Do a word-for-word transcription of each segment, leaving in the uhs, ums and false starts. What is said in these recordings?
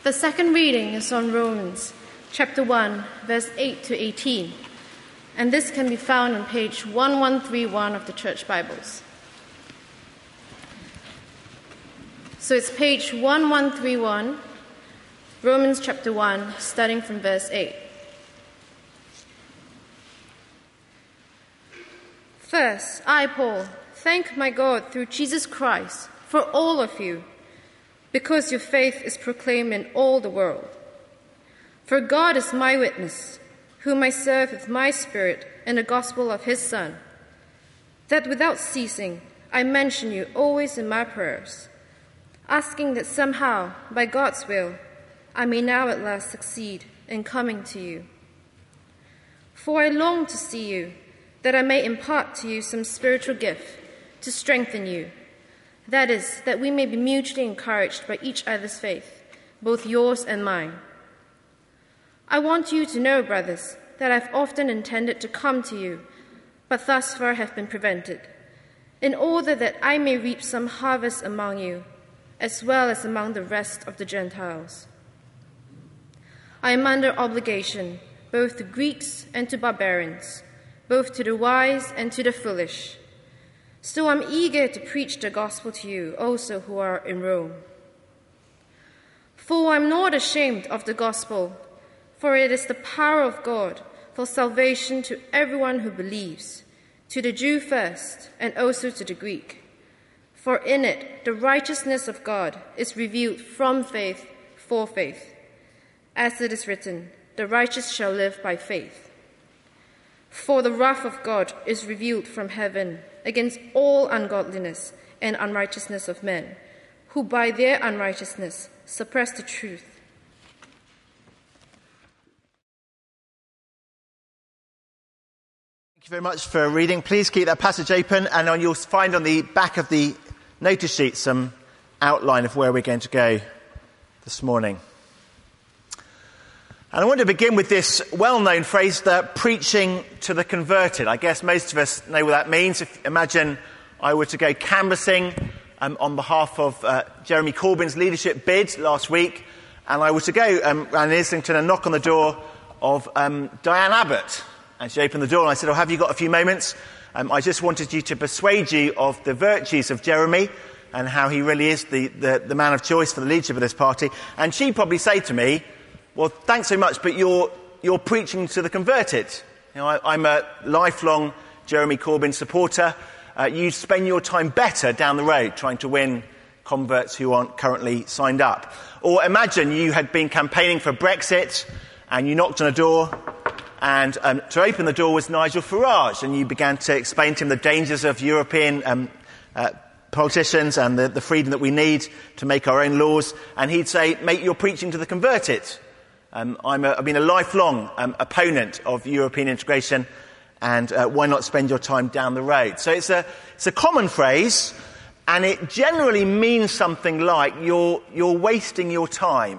The second reading is on Romans, chapter one, verse eight to eighteen, and this can be found on page eleven thirty-one of the Church Bibles. So it's page eleven thirty-one, Romans chapter one, starting from verse eight. First, I, Paul, thank my God through Jesus Christ for all of you, because your faith is proclaimed in all the world. For God is my witness, whom I serve with my spirit in the gospel of his Son, that without ceasing I mention you always in my prayers, asking that somehow, by God's will, I may now at last succeed in coming to you. For I long to see you, that I may impart to you some spiritual gift to strengthen you. That is, that we may be mutually encouraged by each other's faith, both yours and mine. I want you to know, brothers, that I've often intended to come to you, but thus far have been prevented, in order that I may reap some harvest among you, as well as among the rest of the Gentiles. I am under obligation, both to Greeks and to barbarians, both to the wise and to the foolish. So I'm eager to preach the gospel to you also who are in Rome. For I'm not ashamed of the gospel, for it is the power of God for salvation to everyone who believes, to the Jew first, and also to the Greek. For in it the righteousness of God is revealed from faith for faith. As it is written, the righteous shall live by faith. For the wrath of God is revealed from heaven against all ungodliness and unrighteousness of men, who by their unrighteousness suppress the truth. Thank you very much for reading. Please keep that passage open, and on, you'll find on the back of the notice sheet some outline of where we're going to go this morning. And I want to begin with this well-known phrase, that preaching to the converted. I guess most of us know what that means. If imagine I were to go canvassing um, on behalf of uh, Jeremy Corbyn's leadership bid last week, and I were to go um, around Islington and knock on the door of um, Diane Abbott. And she opened the door and I said, oh, have you got a few moments? Um, I just wanted you to persuade you of the virtues of Jeremy and how he really is the, the, the man of choice for the leadership of this party. And she'd probably say to me, well, thanks so much, but you're you're preaching to the converted. You know, I, I'm a lifelong Jeremy Corbyn supporter. Uh, you spend your time better down the road trying to win converts who aren't currently signed up. Or imagine you had been campaigning for Brexit and you knocked on a door, and um, to open the door was Nigel Farage, and you began to explain to him the dangers of European um, uh, politicians and the, the freedom that we need to make our own laws. And he'd say, mate, you're preaching to the converted. Um, I'm a, I've been a lifelong um, opponent of European integration, and uh, why not spend your time down the road? So it's a it's a common phrase, and it generally means something like you're you're wasting your time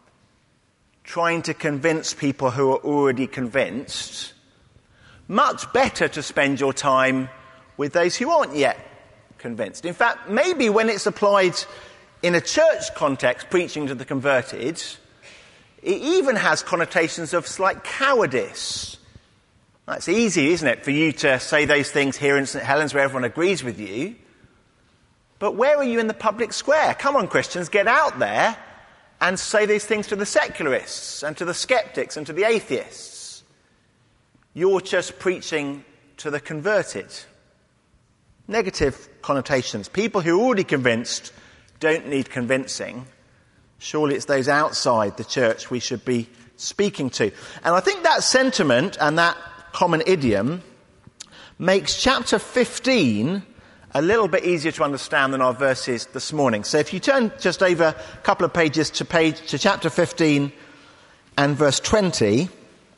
trying to convince people who are already convinced. Much better to spend your time with those who aren't yet convinced. In fact, maybe when it's applied in a church context, preaching to the converted, it even has connotations of slight cowardice. It's easy, isn't it, for you to say those things here in St Helens where everyone agrees with you. But where are you in the public square? Come on, Christians, get out there and say these things to the secularists and to the skeptics and to the atheists. You're just preaching to the converted. Negative connotations. People who are already convinced don't need convincing. Surely it's those outside the church we should be speaking to. And I think that sentiment and that common idiom makes chapter fifteen a little bit easier to understand than our verses this morning. So if you turn just over a couple of pages to page to chapter fifteen and verse twenty,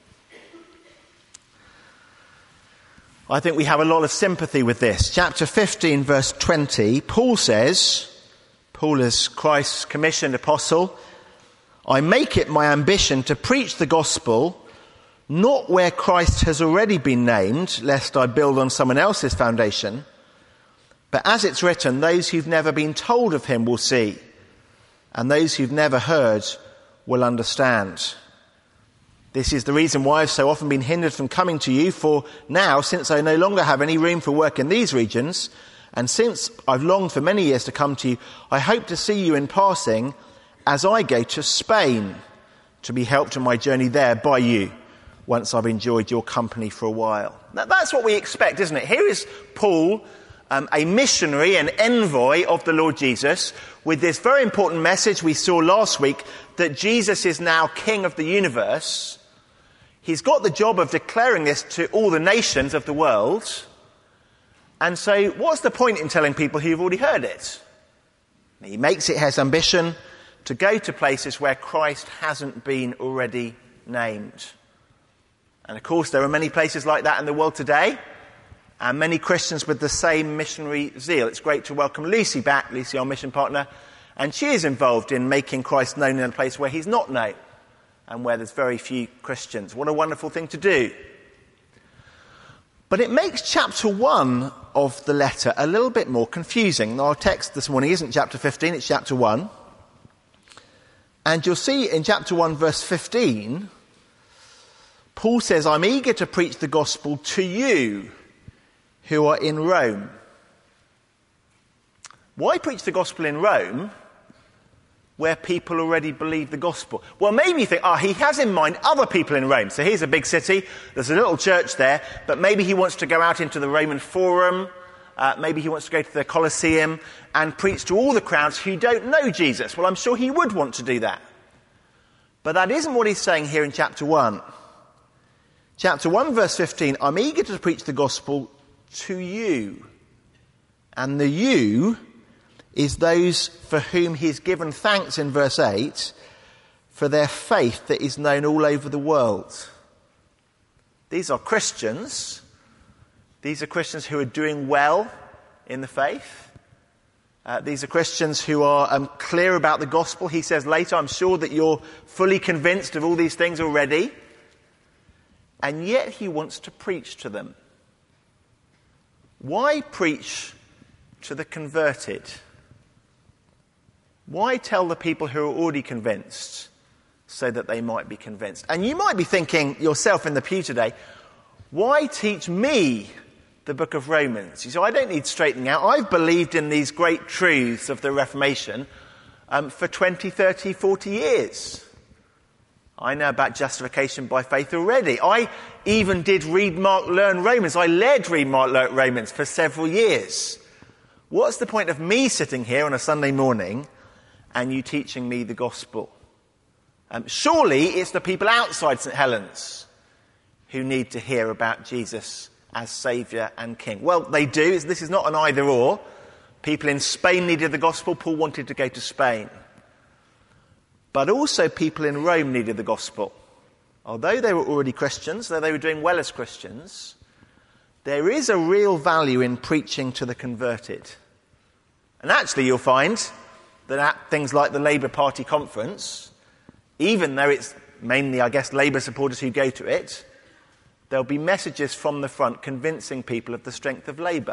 I think we have a lot of sympathy with this. Chapter fifteen, verse twenty, Paul says, Paul is Christ's commissioned apostle, I make it my ambition to preach the gospel, not where Christ has already been named, lest I build on someone else's foundation, but as it's written, those who've never been told of him will see, and those who've never heard will understand. This is the reason why I've so often been hindered from coming to you, for now, since I no longer have any room for work in these regions, and since I've longed for many years to come to you, I hope to see you in passing as I go to Spain, to be helped in my journey there by you, once I've enjoyed your company for a while. Now, that's what we expect, isn't it? Here is Paul, um, a missionary, an envoy of the Lord Jesus, with this very important message we saw last week, that Jesus is now King of the universe. He's got the job of declaring this to all the nations of the world. And so what's the point in telling people who've already heard it? He makes it his ambition to go to places where Christ hasn't been already named. And of course, there are many places like that in the world today, and many Christians with the same missionary zeal. It's great to welcome Lucy back, Lucy, our mission partner, and she is involved in making Christ known in a place where he's not known and where there's very few Christians. What a wonderful thing to do. But it makes chapter one of the letter a little bit more confusing. Our text this morning isn't chapter fifteen, it's chapter one. And you'll see in chapter one, verse fifteen, Paul says, I'm eager to preach the gospel to you who are in Rome. Why preach the gospel in Rome where people already believe the gospel? Well, maybe you think, ah, oh, he has in mind other people in Rome. So here's a big city, there's a little church there, but maybe he wants to go out into the Roman Forum, uh, maybe he wants to go to the Colosseum and preach to all the crowds who don't know Jesus. Well, I'm sure he would want to do that. But that isn't what he's saying here in chapter one. Chapter one, verse fifteen, I'm eager to preach the gospel to you. And the you is those for whom he's given thanks in verse eight for their faith that is known all over the world. These are Christians. These are Christians who are doing well in the faith. Uh, these are Christians who are um, clear about the gospel. He says later, I'm sure that you're fully convinced of all these things already. And yet he wants to preach to them. Why preach to the converted? Why tell the people who are already convinced so that they might be convinced? And you might be thinking yourself in the pew today, why teach me the book of Romans? You say, I don't need straightening out. I've believed in these great truths of the Reformation um, for twenty, thirty, forty years. I know about justification by faith already. I even did Read, Mark, Learn Romans. I led Read, Mark, Learn Romans for several years. What's the point of me sitting here on a Sunday morning and you teaching me the gospel? Um, surely it's the people outside St Helens who need to hear about Jesus as Saviour and King. Well, they do. This is not an either or. People in Spain needed the gospel. Paul wanted to go to Spain. But also people in Rome needed the gospel. Although they were already Christians, though they were doing well as Christians, there is a real value in preaching to the converted. And actually you'll find that at things like the Labour Party conference, even though it's mainly, I guess, Labour supporters who go to it, there'll be messages from the front convincing people of the strength of Labour.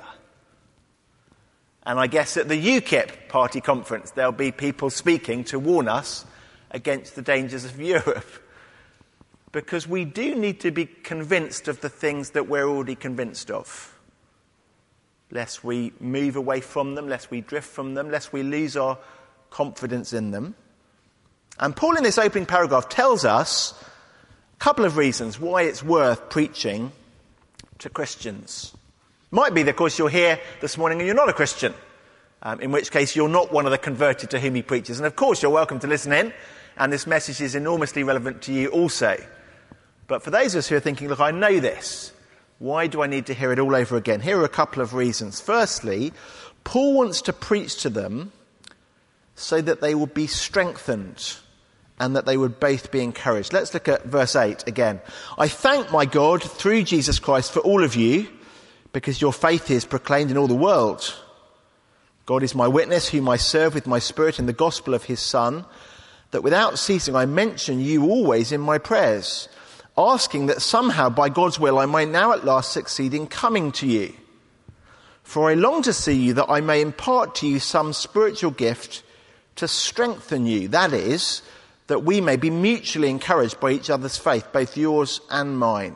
And I guess at the U KIP party conference, there'll be people speaking to warn us against the dangers of Europe. Because we do need to be convinced of the things that we're already convinced of. Lest we move away from them, lest we drift from them, lest we lose our confidence in them. And Paul in this opening paragraph tells us a couple of reasons why it's worth preaching to Christians. Might be that, of course, you're here this morning and you're not a Christian, um, in which case you're not one of the converted to whom he preaches. And of course you're welcome to listen in, and this message is enormously relevant to you also. But for those of us who are thinking, look, I know this, why do I need to hear it all over again? Here are a couple of reasons. Firstly, Paul wants to preach to them so that they will be strengthened and that they would both be encouraged. Let's look at verse eight again. I thank my God through Jesus Christ for all of you, because your faith is proclaimed in all the world. God is my witness, whom I serve with my spirit in the gospel of his Son, that without ceasing I mention you always in my prayers, asking that somehow by God's will I may now at last succeed in coming to you. For I long to see you, that I may impart to you some spiritual gift to strengthen you, that is, that we may be mutually encouraged by each other's faith, both yours and mine.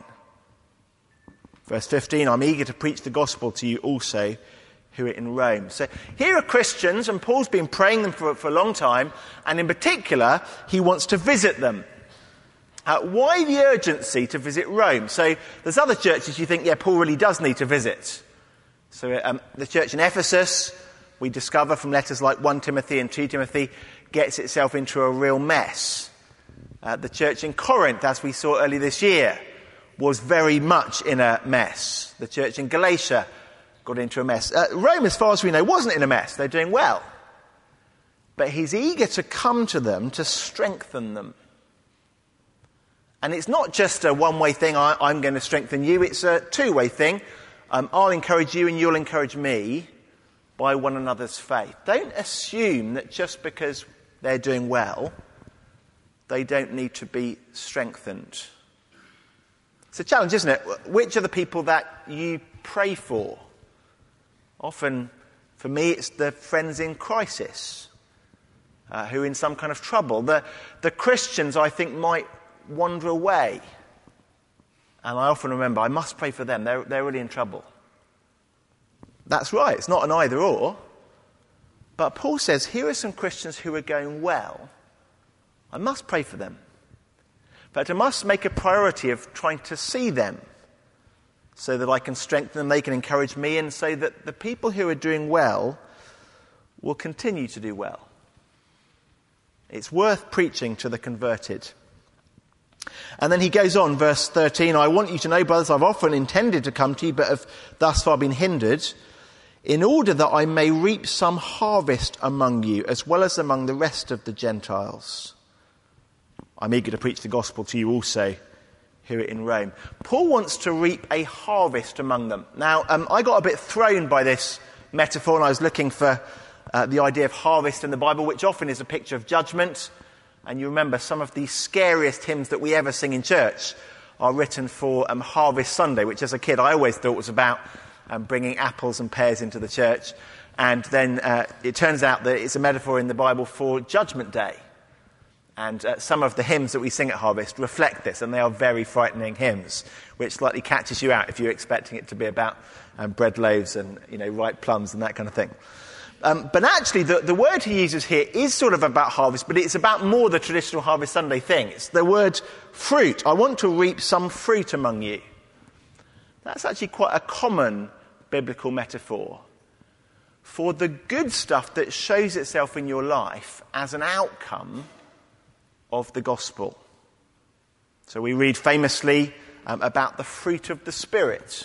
Verse fifteen, I'm eager to preach the gospel to you also who are in Rome. So here are Christians, and Paul's been praying them for, for a long time, and in particular, he wants to visit them. Uh, why the urgency to visit Rome? So there's other churches you think, yeah, Paul really does need to visit. So um, the church in Ephesus, we discover from letters like First Timothy and Second Timothy, gets itself into a real mess. Uh, the church in Corinth, as we saw earlier this year, was very much in a mess. The church in Galatia got into a mess. Uh, Rome, as far as we know, wasn't in a mess. They're doing well. But he's eager to come to them to strengthen them. And it's not just a one-way thing, I, I'm going to strengthen you. It's a two-way thing. Um, I'll encourage you and you'll encourage me by one another's faith. Don't assume that just because they're doing well, they don't need to be strengthened. It's a challenge, isn't it? Which are the people that you pray for? Often, for me, it's the friends in crisis, uh, who are in some kind of trouble. The, the Christians, I think, might wander away. And I often remember, I must pray for them. They're, they're really in trouble. That's right, it's not an either or. But Paul says, here are some Christians who are going well. I must pray for them. But I must make a priority of trying to see them so that I can strengthen them, they can encourage me, and so that the people who are doing well will continue to do well. It's worth preaching to the converted. And then he goes on, verse thirteen, I want you to know, brothers, I've often intended to come to you, but have thus far been hindered, in order that I may reap some harvest among you, as well as among the rest of the Gentiles. I'm eager to preach the gospel to you also who are in Rome. Paul wants to reap a harvest among them. Now, um, I got a bit thrown by this metaphor, and I was looking for uh, the idea of harvest in the Bible, which often is a picture of judgment. And you remember some of the scariest hymns that we ever sing in church are written for um, Harvest Sunday, which as a kid I always thought was about um, bringing apples and pears into the church. And then uh, it turns out that it's a metaphor in the Bible for Judgment Day. And uh, some of the hymns that we sing at Harvest reflect this, and they are very frightening hymns, which slightly catches you out if you're expecting it to be about um, bread loaves and, you know, ripe plums and that kind of thing. Um, but actually, the, the word he uses here is sort of about harvest, but it's about more the traditional Harvest Sunday thing. It's the word fruit. I want to reap some fruit among you. That's actually quite a common biblical metaphor for the good stuff that shows itself in your life as an outcome of the gospel. So we read famously um, about the fruit of the Spirit.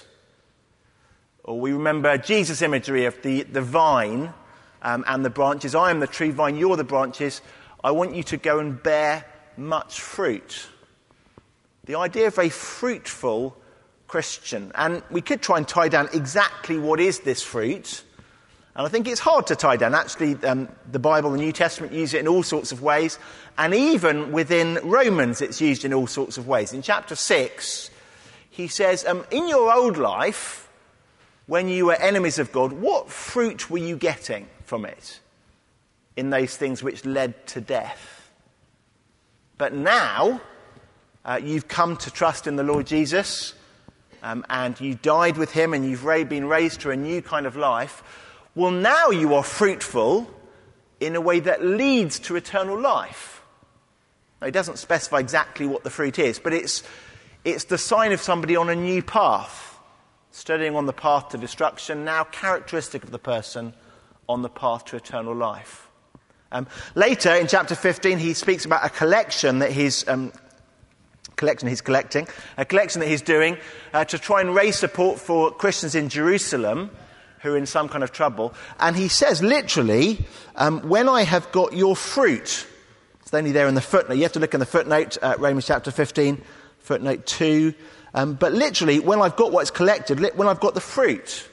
Or we remember Jesus' imagery of the, the vine um, and the branches. I am the true vine, you're the branches. I want you to go and bear much fruit. The idea of a fruitful Christian. And we could try and tie down exactly what is this fruit. And I think it's hard to tie down. Actually, um, the Bible, the New Testament, use it in all sorts of ways. And even within Romans, it's used in all sorts of ways. In chapter six, he says, um, in your old life, when you were enemies of God, what fruit were you getting from it? In those things which led to death. But now, uh, you've come to trust in the Lord Jesus, um, and you died with him, and you've been raised to a new kind of life. Well, now you are fruitful in a way that leads to eternal life. Now, he doesn't specify exactly what the fruit is, but it's, it's the sign of somebody on a new path, studying on the path to destruction, now characteristic of the person on the path to eternal life. Um, later, in chapter fifteen, he speaks about a collection that he's, um, collection he's collecting, a collection that he's doing uh, to try and raise support for Christians in Jerusalem who are in some kind of trouble. And he says, literally, um, when I have got your fruit, it's only there in the footnote. You have to look in the footnote, uh, Romans chapter fifteen, footnote two. Um, but literally, when I've got what's collected, when I've got the fruit.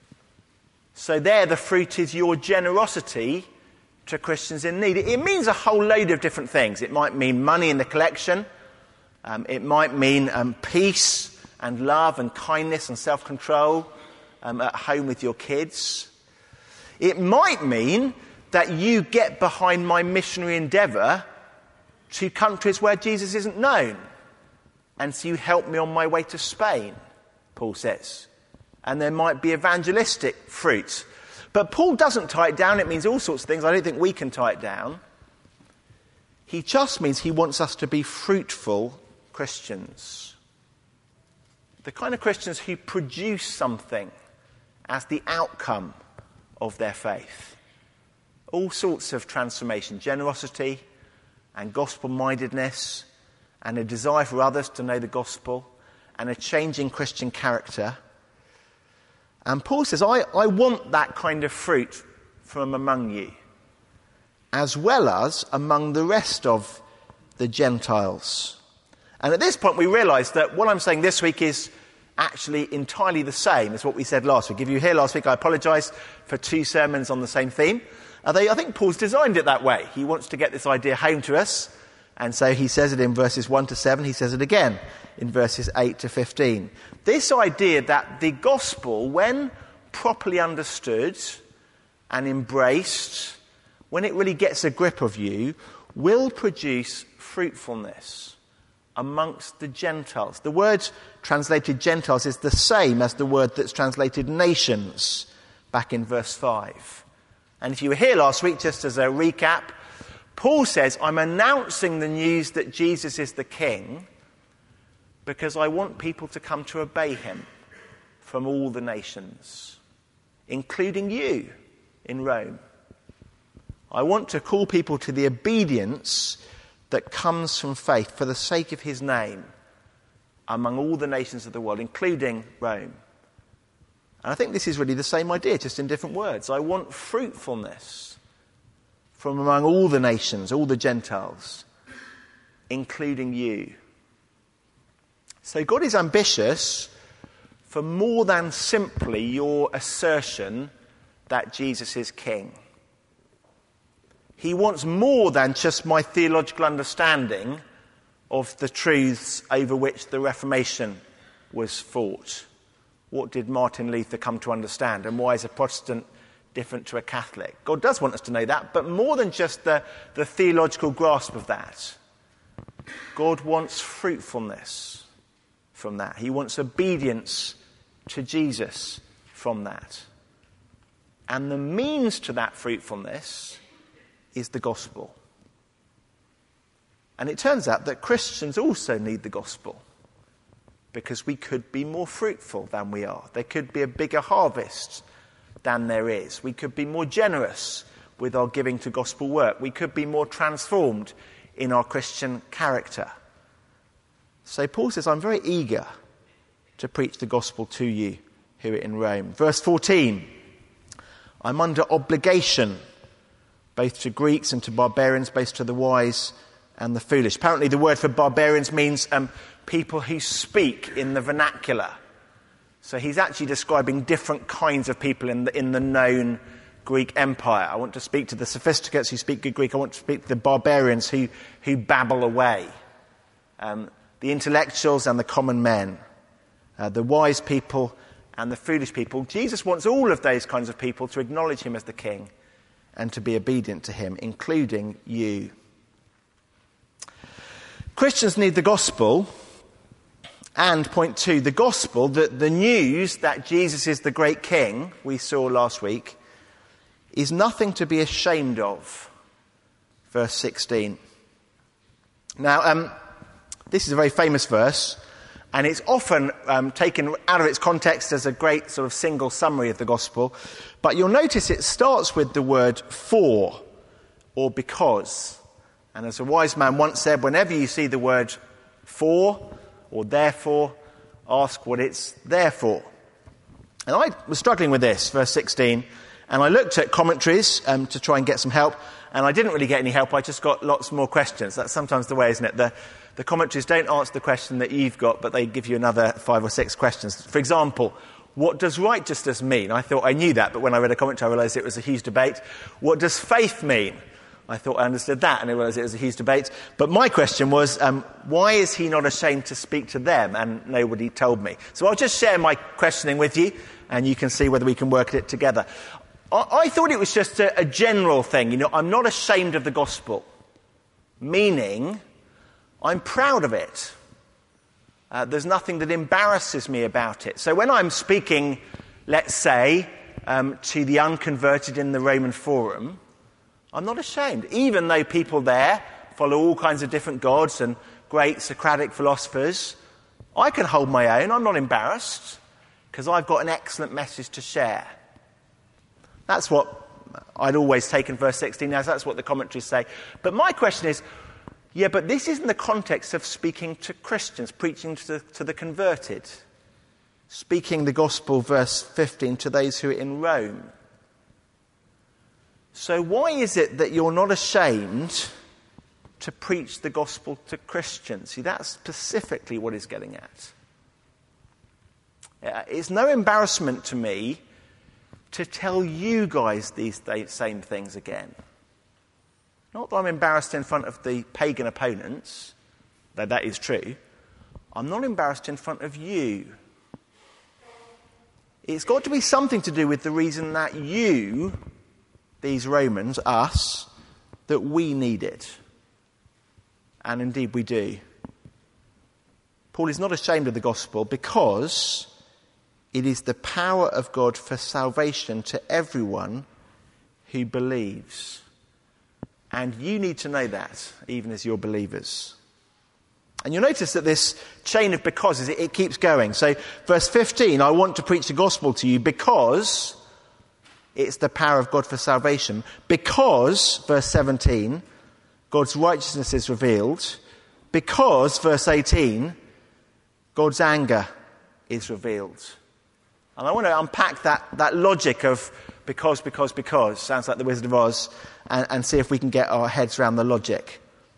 So there, the fruit is your generosity to Christians in need. It, it means a whole load of different things. It might mean money in the collection. Um, it might mean um, peace and love and kindness and self-control Um, at home with your kids. It might mean that you get behind my missionary endeavour to countries where Jesus isn't known. And so you help me on my way to Spain, Paul says. And there might be evangelistic fruit. But Paul doesn't tie it down. It means all sorts of things. I don't think we can tie it down. He just means he wants us to be fruitful Christians. The kind of Christians who produce something as the outcome of their faith. All sorts of transformation, generosity and gospel-mindedness and a desire for others to know the gospel and a changing Christian character. And Paul says, I, I want that kind of fruit from among you, as well as among the rest of the Gentiles. And at this point we realise that what I'm saying this week is actually entirely the same as what we said last week. If you were here last week, I apologise for two sermons on the same theme. Uh, they, I think Paul's designed it that way. He wants to get this idea home to us. And so he says it in verses one to seven. He says it again in verses eight to fifteen. This idea that the gospel, when properly understood and embraced, when it really gets a grip of you, will produce fruitfulness amongst the Gentiles. The word translated Gentiles is the same as the word that's translated nations back in verse five. And if you were here last week, just as a recap, Paul says, I'm announcing the news that Jesus is the King because I want people to come to obey him from all the nations, including you in Rome. I want to call people to the obedience that comes from faith for the sake of his name among all the nations of the world, including Rome. And I think this is really the same idea, just in different words. I want fruitfulness from among all the nations, all the Gentiles, including you. So God is ambitious for more than simply your assertion that Jesus is King. He wants more than just my theological understanding of the truths over which the Reformation was fought. What did Martin Luther come to understand? And why is a Protestant different to a Catholic? God does want us to know that, but more than just the, the theological grasp of that. God wants fruitfulness from that. He wants obedience to Jesus from that. And the means to that fruitfulness is the gospel. And it turns out that Christians also need the gospel, because we could be more fruitful than we are. There could be a bigger harvest than there is. We could be more generous with our giving to gospel work. We could be more transformed in our Christian character. So Paul says, I'm very eager to preach the gospel to you here in Rome. Verse fourteen, I'm under obligation both to Greeks and to barbarians, both to the wise and the foolish. Apparently the word for barbarians means um, people who speak in the vernacular. So he's actually describing different kinds of people in the, in the known Greek Empire. I want to speak to the sophisticates who speak good Greek. I want to speak to the barbarians who, who babble away. Um, the intellectuals and the common men. Uh, the wise people and the foolish people. Jesus wants all of those kinds of people to acknowledge him as the King and to be obedient to him, including you. Christians need the gospel. And point two, the gospel, the, the news that Jesus is the great King we saw last week, is nothing to be ashamed of. Verse sixteen. Now, um, this is a very famous verse, and it's often um, taken out of its context as a great sort of single summary of the gospel. But you'll notice it starts with the word for, or because. And as a wise man once said, whenever you see the word for or therefore, ask what it's there for. And I was struggling with this, verse sixteen, and I looked at commentaries um, to try and get some help, and I didn't really get any help. I just got lots more questions. That's sometimes the way, isn't it? The, the commentaries don't answer the question that you've got, but they give you another five or six questions. For example, what does righteousness mean? I thought I knew that, but when I read a commentary, I realised it was a huge debate. What does faith mean? I thought I understood that, and I realised it was a huge debate. But my question was, um, why is he not ashamed to speak to them? And nobody told me. So I'll just share my questioning with you, and you can see whether we can work at it together. I, I thought it was just a, a general thing. You know, I'm not ashamed of the gospel. meaning I'm proud of it. Uh, there's nothing that embarrasses me about it. So when I'm speaking, let's say, um, to the unconverted in the Roman Forum, I'm not ashamed, even though people there follow all kinds of different gods and great Socratic philosophers. I can hold my own. I'm not embarrassed because I've got an excellent message to share. That's what I'd always taken verse sixteen as. That's what the commentaries say. But my question is, yeah, but this isn't the context of speaking to Christians, preaching to the, to the converted. Speaking the gospel, verse fifteen, to those who are in Rome. So why is it that you're not ashamed to preach the gospel to Christians? See, that's specifically what he's getting at. It's no embarrassment to me to tell you guys these same things again. Not that I'm embarrassed in front of the pagan opponents, though that is true. I'm not embarrassed in front of you. It's got to be something to do with the reason that you, these Romans, us, that we need it. And indeed we do. Paul is not ashamed of the gospel because it is the power of God for salvation to everyone who believes. And you need to know that, even as you're believers. And you'll notice that this chain of becauses, it, it keeps going. So verse fifteen, I want to preach the gospel to you because it's the power of God for salvation. Because, verse seventeen, God's righteousness is revealed. Because, verse eighteen, God's anger is revealed. And I want to unpack that, that logic of because, because, because, sounds like the Wizard of Oz, and, and see if we can get our heads around the logic.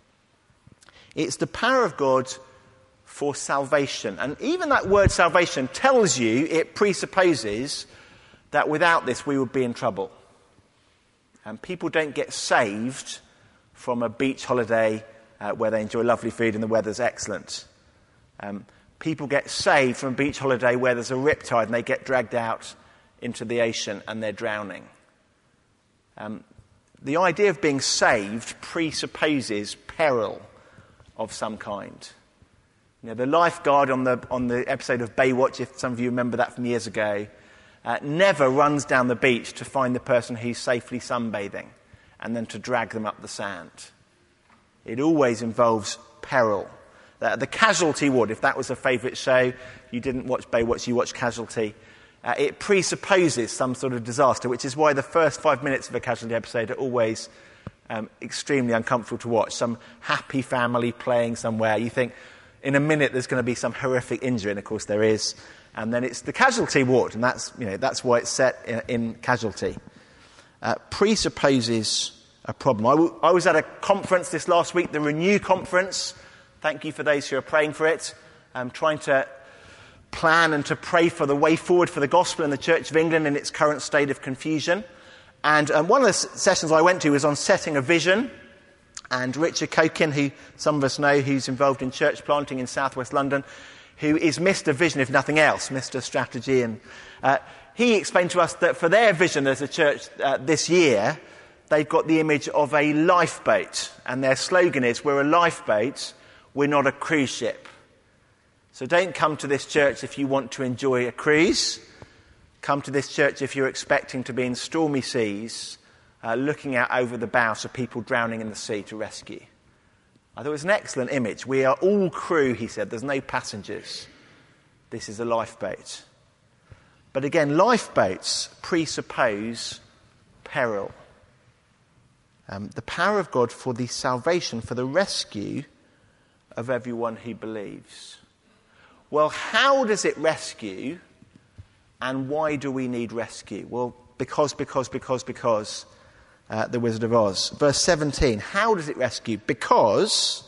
It's the power of God for salvation. And even that word salvation tells you, it presupposes that without this we would be in trouble. And people don't get saved from a beach holiday uh, where they enjoy lovely food and the weather's excellent. Um, people get saved from a beach holiday where there's a riptide and they get dragged out into the ocean and they're drowning. Um, the idea of being saved presupposes peril of some kind. You know, the lifeguard on the on the episode of Baywatch, if some of you remember that from years ago, uh, never runs down the beach to find the person who's safely sunbathing and then to drag them up the sand. It always involves peril. Uh, the Casualty would, if that was a favourite show, you didn't watch Baywatch, you watched Casualty. Uh, it presupposes some sort of disaster, which is why the first five minutes of a Casualty episode are always um, extremely uncomfortable to watch. Some happy family playing somewhere. You think in a minute there's going to be some horrific injury, and of course there is. And then it's the Casualty ward, and that's, you know, that's why it's set in, in Casualty. Uh, presupposes a problem. I, w- I was at a conference this last week, the Renew Conference. Thank you for those who are praying for it. I'm trying to plan and to pray for the way forward for the gospel in the Church of England in its current state of confusion. And um, one of the s- sessions I went to was on setting a vision. And Richard Cokin, who some of us know, who's involved in church planting in southwest London, who is Mister Vision, if nothing else, Mister Strategy. And uh, he explained to us that for their vision as a church uh, this year, they've got the image of a lifeboat. And their slogan is, we're a lifeboat, we're not a cruise ship. So don't come to this church if you want to enjoy a cruise. Come to this church if you're expecting to be in stormy seas, uh, looking out over the bows of people drowning in the sea to rescue. I thought it was an excellent image. We are all crew, he said. There's no passengers. This is a lifeboat. But again, lifeboats presuppose peril. Um, the power of God for the salvation, for the rescue of everyone who believes. Well, how does it rescue, and why do we need rescue? Well, because, because, because, because, uh, the Wizard of Oz. Verse seventeen, how does it rescue? Because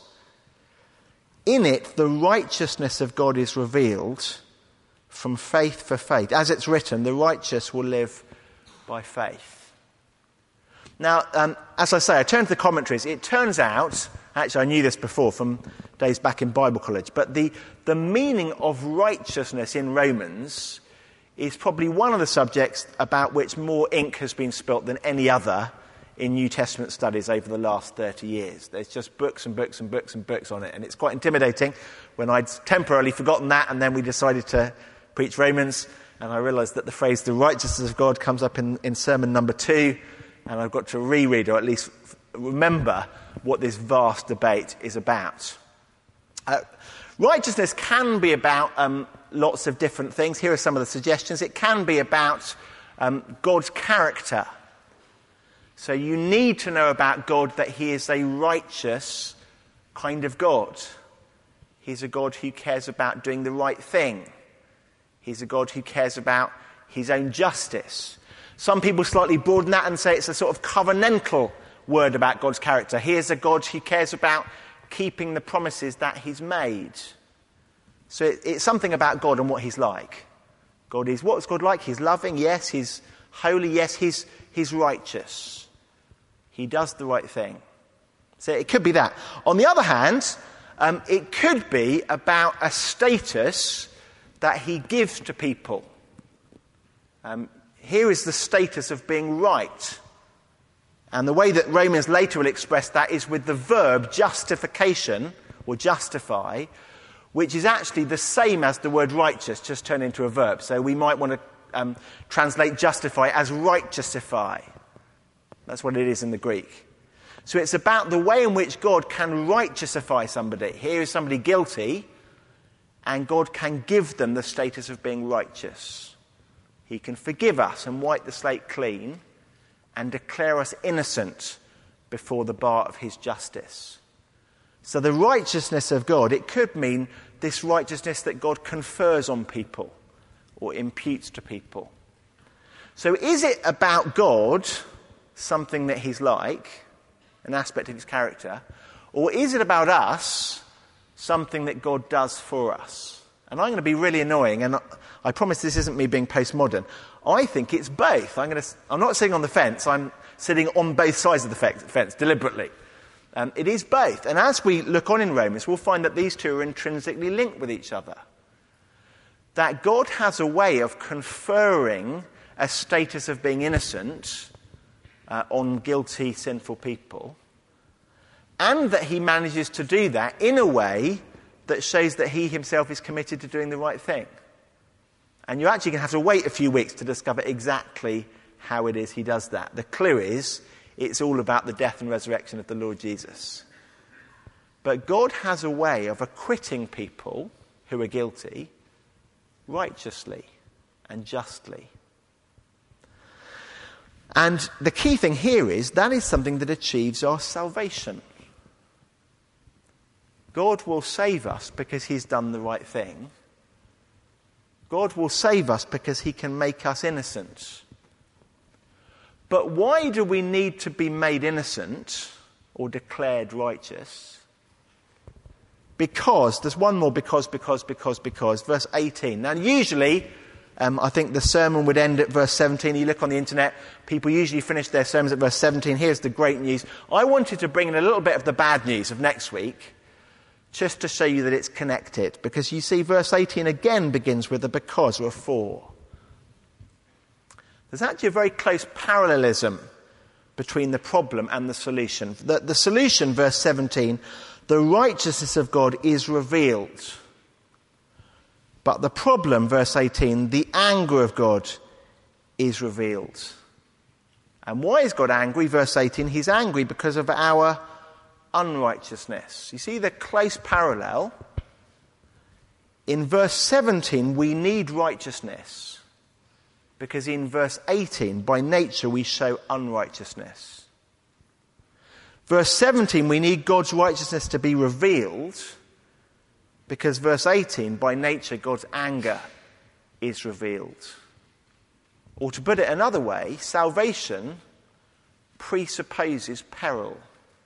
in it the righteousness of God is revealed from faith for faith. As it's written, the righteous will live by faith. Now, um, as I say, I turn to the commentaries. It turns out, actually I knew this before from days back in Bible college, but the, the meaning of righteousness in Romans is probably one of the subjects about which more ink has been spilt than any other in New Testament studies over the last thirty years. There's just books and books and books and books on it, and it's quite intimidating when I'd temporarily forgotten that, and then we decided to preach Romans, and I realised that the phrase the righteousness of God comes up in, in sermon number two, and I've got to reread or at least remember what this vast debate is about. Uh, righteousness can be about um, lots of different things. Here are some of the suggestions. It can be about um, God's character. So you need to know about God that he is a righteous kind of God. He's a God who cares about doing the right thing. He's a God who cares about his own justice. Some people slightly broaden that and say it's a sort of covenantal word about God's character. He is a God who cares about keeping the promises that he's made. So it, it's something about God and what he's like. God is, what's God like? He's loving, yes. He's holy, yes. He's, he's righteous. He does the right thing. So it could be that. On the other hand, um, it could be about a status that he gives to people. Um, here is the status of being right. And the way that Romans later will express that is with the verb justification, or justify, which is actually the same as the word righteous, just turned into a verb. So we might want to um, translate justify as righteousify. That's what it is in the Greek. So it's about the way in which God can righteousify somebody. Here is somebody guilty, and God can give them the status of being righteous. He can forgive us and wipe the slate clean and declare us innocent before the bar of his justice. So the righteousness of God, it could mean this righteousness that God confers on people or imputes to people. So is it about God something that he's like, an aspect of his character, or is it about us something that God does for us? And I'm going to be really annoying, and I promise this isn't me being postmodern. I think it's both. I'm, going to, I'm not sitting on the fence, I'm sitting on both sides of the fence deliberately. Um, it is both. And as we look on in Romans, we'll find that these two are intrinsically linked with each other. That God has a way of conferring a status of being innocent uh, on guilty, sinful people, and that he manages to do that in a way that shows that he himself is committed to doing the right thing. And you're actually going to have to wait a few weeks to discover exactly how it is he does that. The clue is, it's all about the death and resurrection of the Lord Jesus. But God has a way of acquitting people who are guilty righteously and justly. And the key thing here is that is something that achieves our salvation. God will save us because he's done the right thing. God will save us because he can make us innocent. But why do we need to be made innocent or declared righteous? Because, there's one more because, because, because, because, verse eighteen. Now usually, um, I think the sermon would end at verse seventeen. You look on the internet, people usually finish their sermons at verse seventeen. Here's the great news. I wanted to bring in a little bit of the bad news of next week, just to show you that it's connected. Because you see, verse eighteen again begins with a because or a for. There's actually a very close parallelism between the problem and the solution. The, the solution, verse seventeen, the righteousness of God is revealed. But the problem, verse eighteen, the anger of God is revealed. And why is God angry? Verse eighteen, he's angry because of our unrighteousness. You see the close parallel? In verse seventeen, we need righteousness. Because in verse eighteen, by nature, we show unrighteousness. Verse seventeen, we need God's righteousness to be revealed. Because verse eighteen, by nature, God's anger is revealed. Or to put it another way, salvation presupposes peril.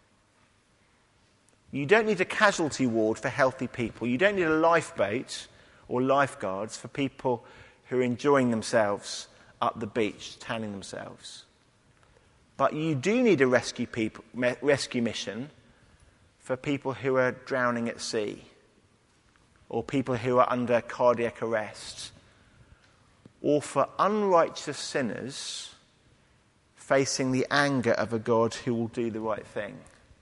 You don't need a casualty ward for healthy people. You don't need a lifeboat or lifeguards for people who are enjoying themselves up the beach, tanning themselves. But you do need a rescue, people, rescue mission for people who are drowning at sea, or people who are under cardiac arrest, or for unrighteous sinners facing the anger of a God who will do the right thing.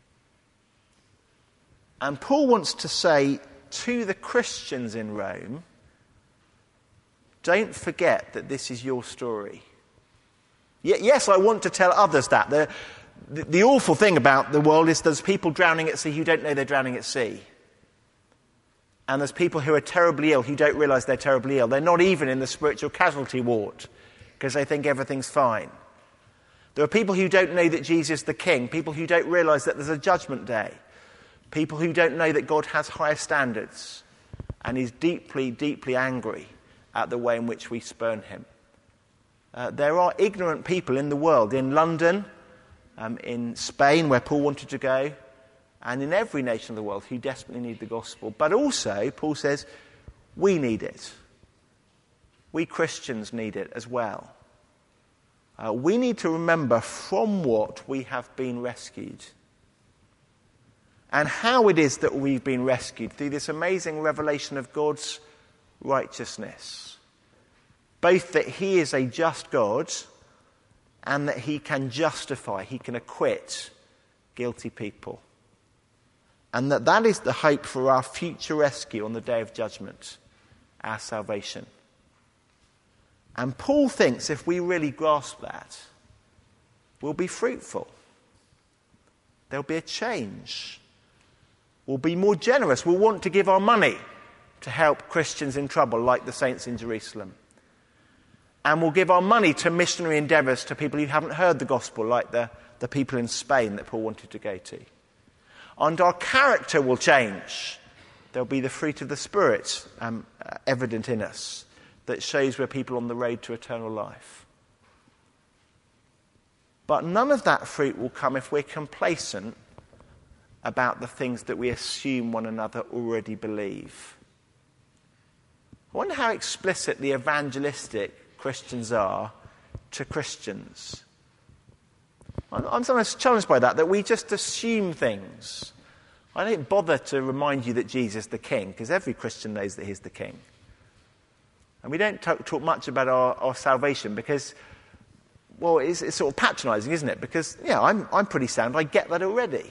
And Paul wants to say to the Christians in Rome, don't forget that this is your story. Yes, I want to tell others that. The, the, the awful thing about the world is there's people drowning at sea who don't know they're drowning at sea. And there's people who are terribly ill who don't realise they're terribly ill. They're not even in the spiritual casualty ward because they think everything's fine. There are people who don't know that Jesus is the King, people who don't realise that there's a judgment day, people who don't know that God has higher standards and is deeply, deeply angry at the way in which we spurn him. Uh, there are ignorant people in the world, in London, um, in Spain, where Paul wanted to go, and in every nation of the world who desperately need the gospel. But also, Paul says, we need it. We Christians need it as well. Uh, we need to remember from what we have been rescued. And how it is that we've been rescued through this amazing revelation of God's righteousness. Both that he is a just God and that he can justify, he can acquit guilty people. And that that is the hope for our future rescue on the day of judgment, our salvation. And Paul thinks if we really grasp that, we'll be fruitful. There'll be a change. We'll be more generous. We'll want to give our money to help Christians in trouble like the saints in Jerusalem. And we'll give our money to missionary endeavours to people who haven't heard the gospel like the, the people in Spain that Paul wanted to go to. And our character will change. There'll be the fruit of the Spirit um, uh, evident in us that shows we're people on the road to eternal life. But none of that fruit will come if we're complacent about the things that we assume one another already believe. I wonder how explicit the evangelistic Christians are to Christians. I'm sometimes challenged by that, that we just assume things. I don't bother to remind you that Jesus is the King, because every Christian knows that he's the King. And we don't talk, talk much about our, our salvation because, well, it's, it's sort of patronising, isn't it? Because, yeah, I'm, I'm pretty sound. I get that already.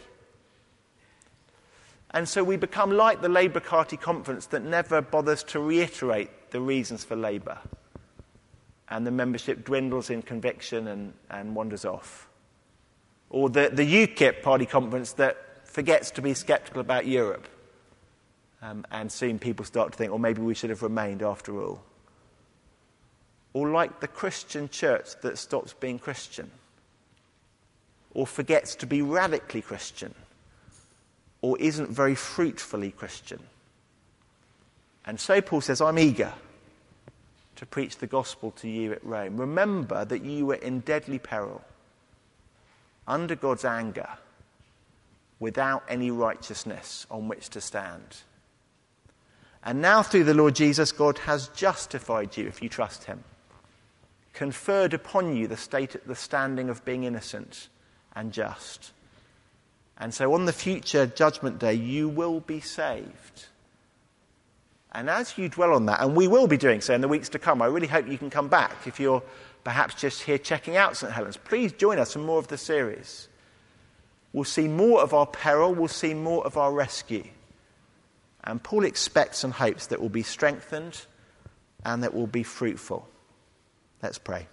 And so we become like the Labour Party conference that never bothers to reiterate the reasons for Labour. And the membership dwindles in conviction and, and wanders off. Or the, the UKIP party conference that forgets to be sceptical about Europe. Um, and soon people start to think, well, maybe we should have remained after all. Or like the Christian church that stops being Christian. Or forgets to be radically Christian. Or isn't very fruitfully Christian. And so Paul says, I'm eager to preach the gospel to you at Rome. Remember that you were in deadly peril, under God's anger, without any righteousness on which to stand. And now through the Lord Jesus, God has justified you if you trust him, conferred upon you the state, the standing of being innocent and just. And so on the future judgment day, you will be saved. And as you dwell on that, and we will be doing so in the weeks to come, I really hope you can come back if you're perhaps just here checking out St Helens. Please join us for more of the series. We'll see more of our peril, we'll see more of our rescue. And Paul expects and hopes that we'll be strengthened and that we'll be fruitful. Let's pray.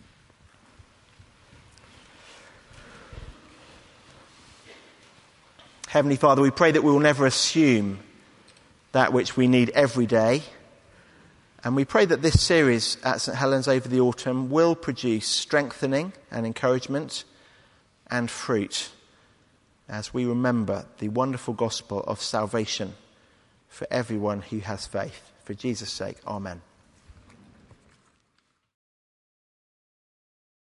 Heavenly Father, we pray that we will never assume that which we need every day. And we pray that this series at St Helens over the autumn will produce strengthening and encouragement and fruit as we remember the wonderful gospel of salvation for everyone who has faith. For Jesus' sake, amen.